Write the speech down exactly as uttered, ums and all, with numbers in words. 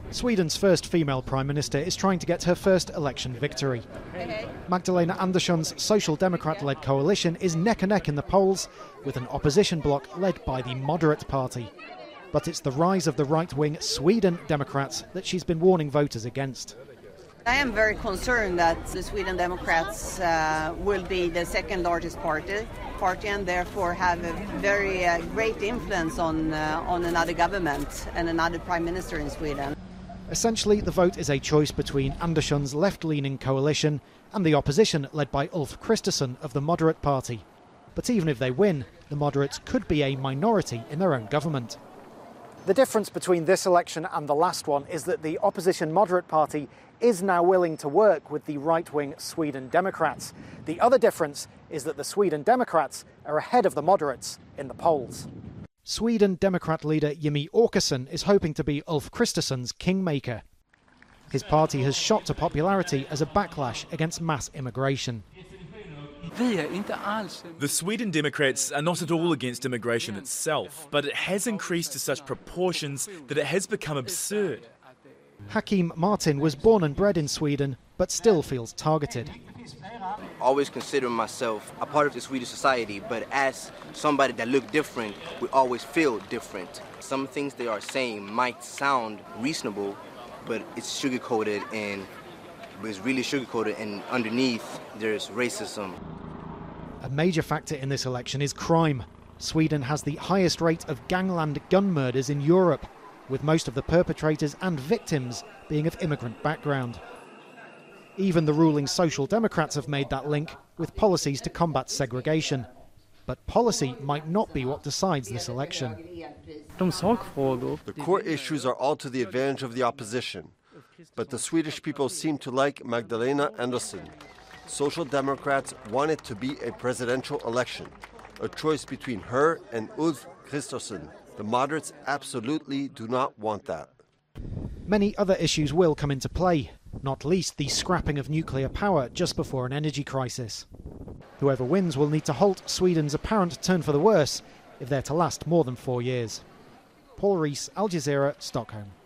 Sweden's first female Prime Minister is trying to get her first election victory. Magdalena Andersson's Social Democrat-led coalition is neck and neck in the polls with an opposition bloc led by the Moderate Party. But it's the rise of the right-wing Sweden Democrats that she's been warning voters against. I am very concerned that the Sweden Democrats uh, will be the second largest party, party and therefore have a very uh, great influence on, uh, on another government and another Prime Minister in Sweden. Essentially, the vote is a choice between Andersson's left-leaning coalition and the opposition led by Ulf Kristersson of the Moderate Party. But even if they win, the moderates could be a minority in their own government. The difference between this election and the last one is that the opposition Moderate Party is now willing to work with the right-wing Sweden Democrats. The other difference is that the Sweden Democrats are ahead of the moderates in the polls. Sweden Democrat leader Jimmie Åkesson is hoping to be Ulf Kristersson's kingmaker. His party has shot to popularity as a backlash against mass immigration. The Sweden Democrats are not at all against immigration itself, but it has increased to such proportions that it has become absurd. Hakim Martin was born and bred in Sweden, but still feels targeted. I always consider myself a part of the Swedish society, but as somebody that look different, we always feel different. Some things they are saying might sound reasonable, but it's sugar-coated and it's really sugar-coated, and underneath there's racism. A major factor in this election is crime. Sweden has the highest rate of gangland gun murders in Europe, with most of the perpetrators and victims being of immigrant background. Even the ruling Social Democrats have made that link with policies to combat segregation. But policy might not be what decides this election. The core issues are all to the advantage of the opposition. But the Swedish people seem to like Magdalena Andersson. Social Democrats want it to be a presidential election, a choice between her and Ulf Kristersson. The moderates absolutely do not want that. Many other issues will come into play, not least the scrapping of nuclear power just before an energy crisis. Whoever wins will need to halt Sweden's apparent turn for the worse if they're to last more than four years. Paul Rees, Al Jazeera, Stockholm.